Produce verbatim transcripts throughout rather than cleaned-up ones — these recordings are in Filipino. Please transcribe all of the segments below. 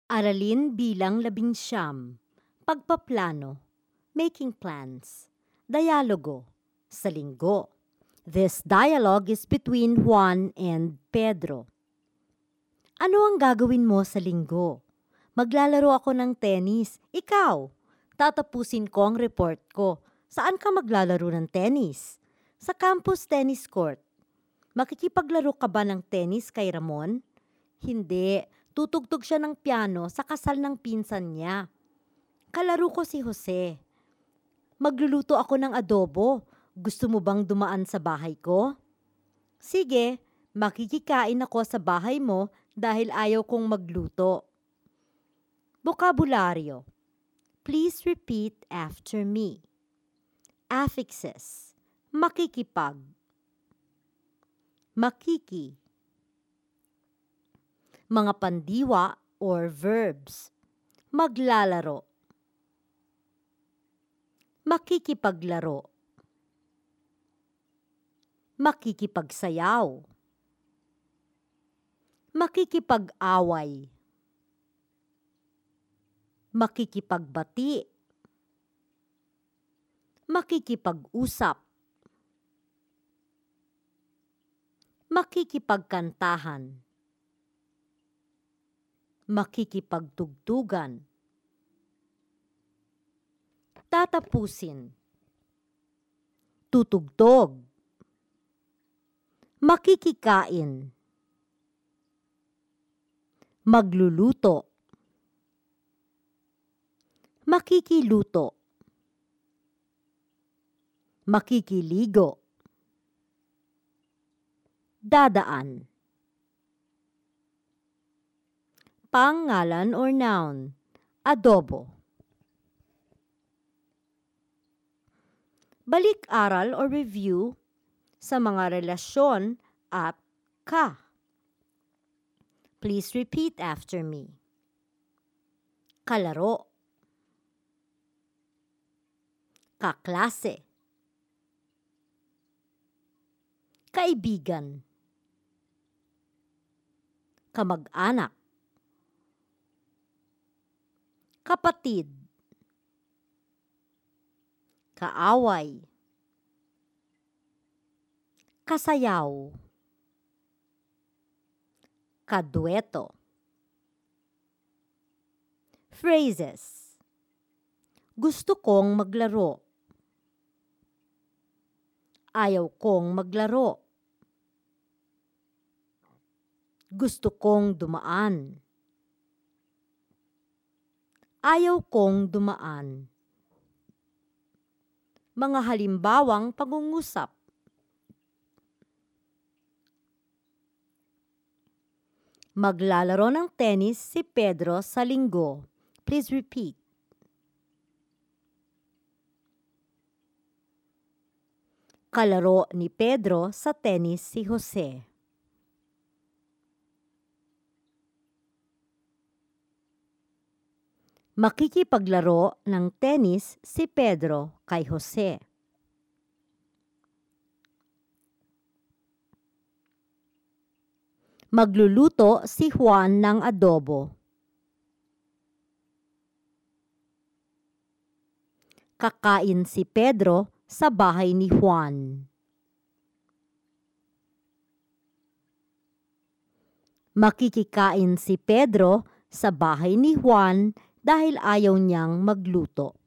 Aralin bilang labing siyam. Pagpaplano. Making plans. Dialogo. Sa linggo. This dialogue is between Juan and Pedro. Ano ang gagawin mo sa linggo? Maglalaro ako ng tennis. Ikaw? Tatapusin ko ang report ko. Saan ka maglalaro ng tennis? Sa campus tennis court. Makikipaglaro ka ba ng tennis kay Ramon? Hindi. Tutugtog siya ng piano sa kasal ng pinsan niya. Kalaro ko si Jose. Magluluto ako ng adobo. Gusto mo bang dumaan sa bahay ko? Sige, makikikain ako sa bahay mo dahil ayaw kong magluto. Bokabularyo. Please repeat after me. Affixes. Makikipag. Makiki. Mga pandiwa or verbs. Maglalaro. Makikipaglaro. Makikipagsayaw. Makikipag-away. Makikipagbati. Makikipag-usap. Makikipagkantahan. Makikipagtugtugan. Tatapusin. Tutugtog. Makikikain. Magluluto. Makikiluto. Makikiligo. Dadaan. Pangalan or noun. Adobo. Balik-aral or review sa mga relasyon at ka. Please repeat after me. Kalaro. Kaklase. Kaibigan. Kamag-anak. Kapatid. Kaaway. Kasayaw. Kadueto. Phrases. Gusto kong maglaro. Ayaw kong maglaro. Gusto kong dumaan. Ayaw kong dumaan. Mga halimbawang pangungusap. Maglalaro ng tennis si Pedro sa linggo. Please repeat. Kalaro ni Pedro sa tennis si Jose. Makikipaglaro ng tennis si Pedro kay Jose. Magluluto si Juan ng adobo. Kakain si Pedro sa bahay ni Juan. Makikikain si Pedro sa bahay ni Juan dahil ayaw niyang magluto.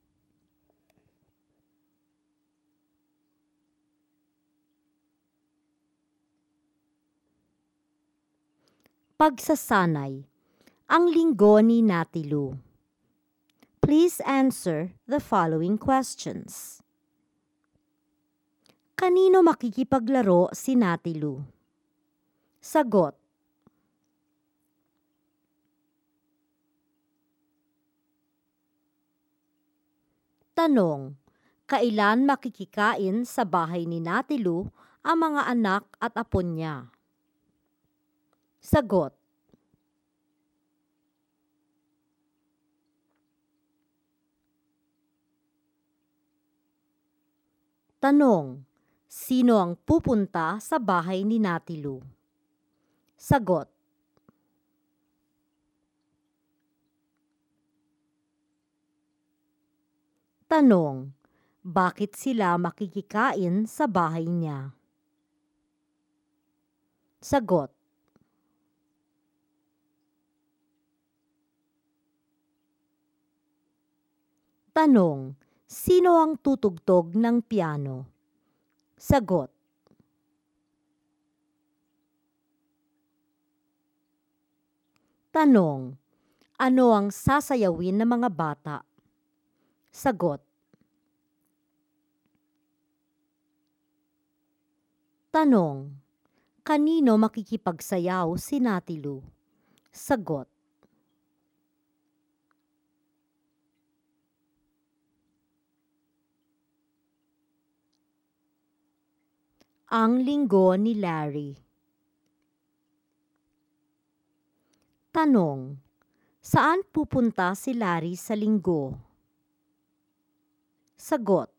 Pagsasanay. Ang linggo ni Natilu. Please answer the following questions. Kanino makikipaglaro si Natilu? Sagot. Tanong. Kailan makikikain sa bahay ni Natilu ang mga anak at apo niya? Sagot. Tanong. Sino ang pupunta sa bahay ni Natilu? Sagot. Tanong, bakit sila makikikain sa bahay niya? Sagot. Tanong, sino ang tutugtog ng piano? Sagot. Tanong, ano ang sasayawin ng mga bata? Sagot. Tanong, kanino makikipagsayaw si Natilu? Sagot. Ang linggo ni Larry. Tanong, saan pupunta si Larry sa linggo? Sagot.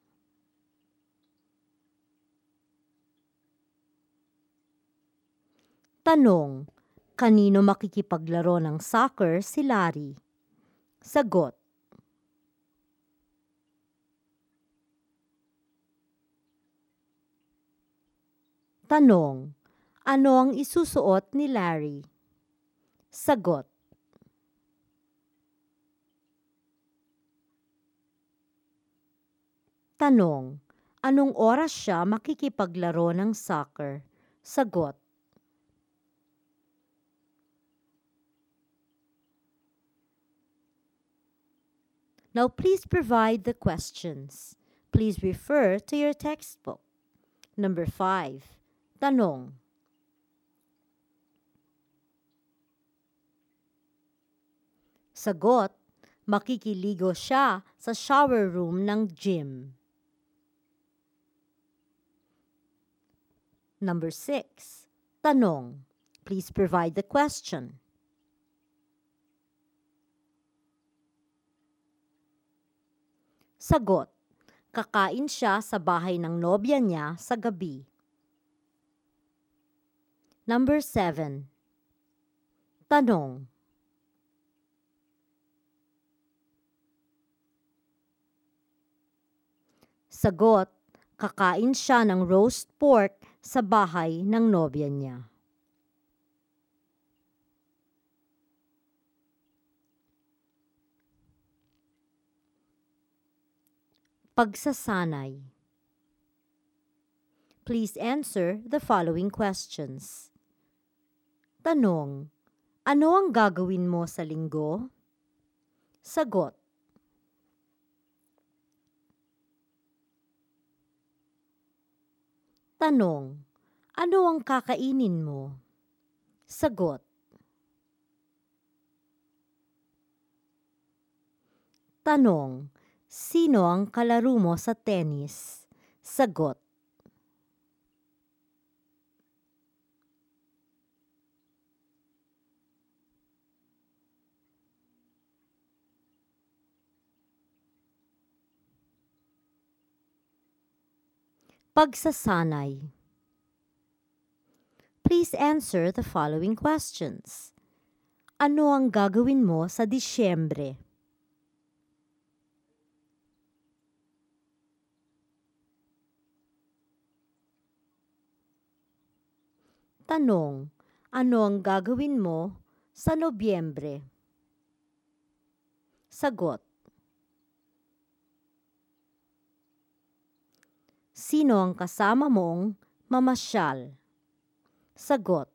Tanong, kanino makikipaglaro ng soccer si Larry? Sagot. Tanong, ano ang isusuot ni Larry? Sagot. Tanong, anong oras siya makikipaglaro ng soccer? Sagot. Now please provide the questions. Please refer to your textbook. Number five. Tanong. Sagot, makikiligo siya sa shower room ng gym. Number six. Tanong. Please provide the question. Sagot, kakain siya sa bahay ng nobya niya sa gabi. Number seven. Tanong. Sagot, kakain siya ng roast pork sa bahay ng nobya niya. Pagsasanay. Please answer the following questions. Tanong, ano ang gagawin mo sa linggo? Sagot. Tanong, ano ang kakainin mo? Sagot. Tanong, sino ang kalaro mo sa tennis? Sagot. Pagsasanay. Please answer the following questions. Ano ang gagawin mo sa Disyembre? Tanong, ano ang gagawin mo sa Nobyembre? Sagot. Sino ang kasama mong mamasyal? Sagot.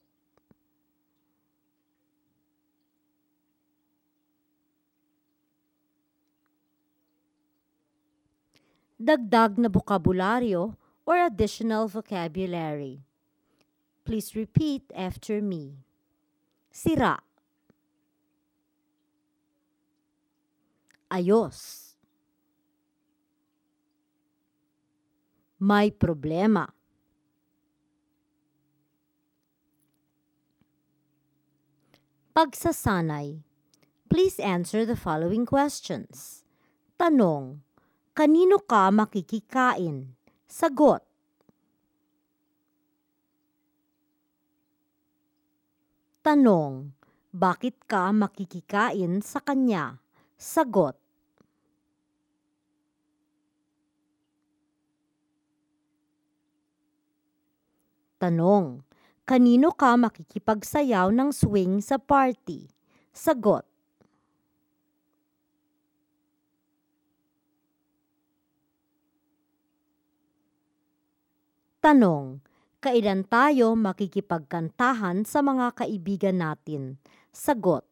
Dagdag na bokabularyo or additional vocabulary. Please repeat after me. Sira. Ayos. May problema. Pagsasanay. Please answer the following questions. Tanong, kanino ka makikikain? Sagot. Tanong, bakit ka makikikain sa kanya? Sagot. Tanong, kanino ka makikipagsayaw ng swing sa party? Sagot, tanong, kailan tayo makikipagkantahan sa mga kaibigan natin? Sagot,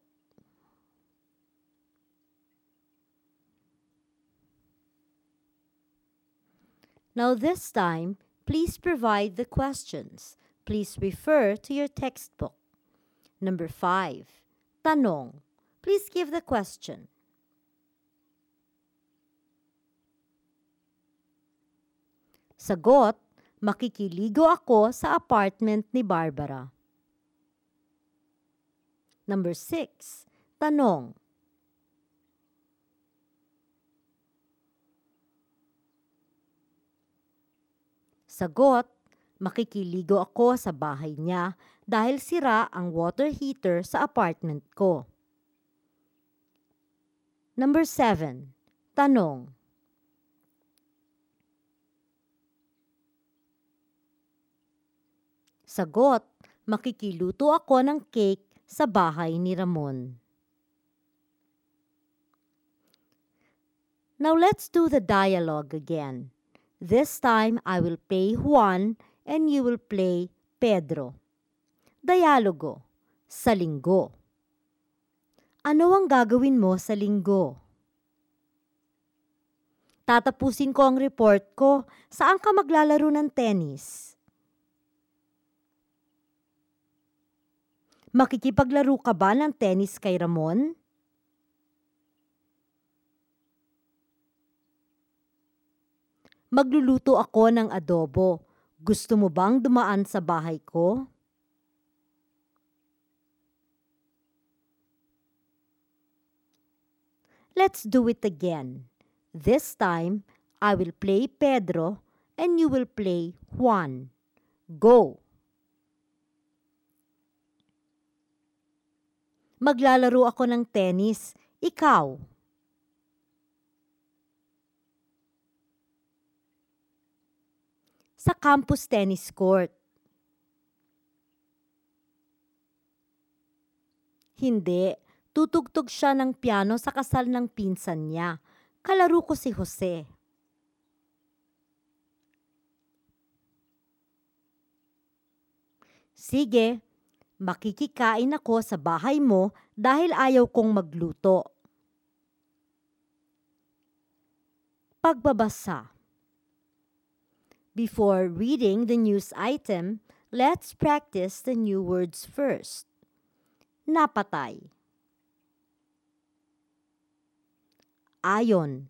now this time, please provide the questions. Please refer to your textbook. Number five, tanong, please give the question. Sagot, makikiligo ako sa apartment ni Barbara. Number six, tanong, sagot, makikiligo ako sa bahay niya dahil sira ang water heater sa apartment ko. Number seven, tanong, sagot, makikiluto ako ng cake sa bahay ni Ramon. Now let's do the dialogue again. This time, I will play Juan and you will play Pedro. Dialogo, sa linggo. Ano ang gagawin mo sa linggo? Tatapusin ko ang report ko. Saan ka maglalaro ng tennis? Makikipaglaro ka ba ng tennis kay Ramon? Magluluto ako ng adobo. Gusto mo bang dumaan sa bahay ko? Let's do it again. This time, I will play Pedro and you will play Juan. Go! Maglalaro ako ng tennis. Ikaw? Sa campus tennis court. Hindi. Tutugtog siya ng piano sa kasal ng pinsan niya. Kalaro ko si Jose. Sige. Makikikain ako sa bahay mo dahil ayaw kong magluto. Pagbabasa. Before reading the news item, let's practice the new words first. Napatay. Ayon.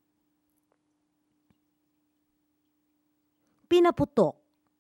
Pinaputok.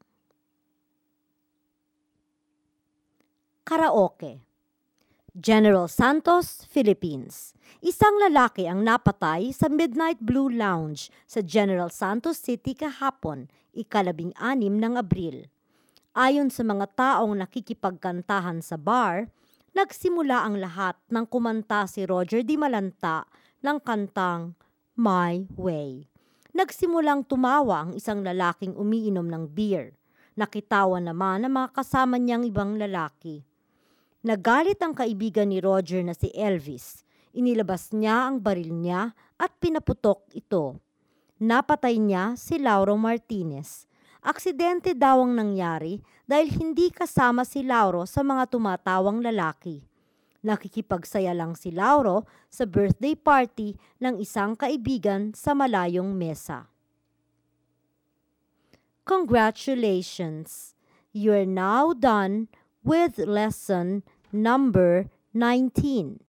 Karaoke. General Santos, Philippines. Isang lalaki ang napatay sa Midnight Blue Lounge sa General Santos City kahapon, ikalabing anim ng Abril. Ayon sa mga taong nakikipagkantahan sa bar, nagsimula ang lahat nang kumanta si Roger Di Malanta ng kantang My Way. Nagsimulang tumawa ang isang lalaking umiinom ng beer. Nakitawa naman ang mga kasama niyang ibang lalaki. Nagalit ang kaibigan ni Roger na si Elvis. Inilabas niya ang baril niya at pinaputok ito. Napatay niya si Lauro Martinez. Aksidente daw ang nangyari dahil hindi kasama si Lauro sa mga tumatawang lalaki. Nakikipagsaya lang si Lauro sa birthday party ng isang kaibigan sa malayong mesa. Congratulations! You are now done with lesson number nineteen.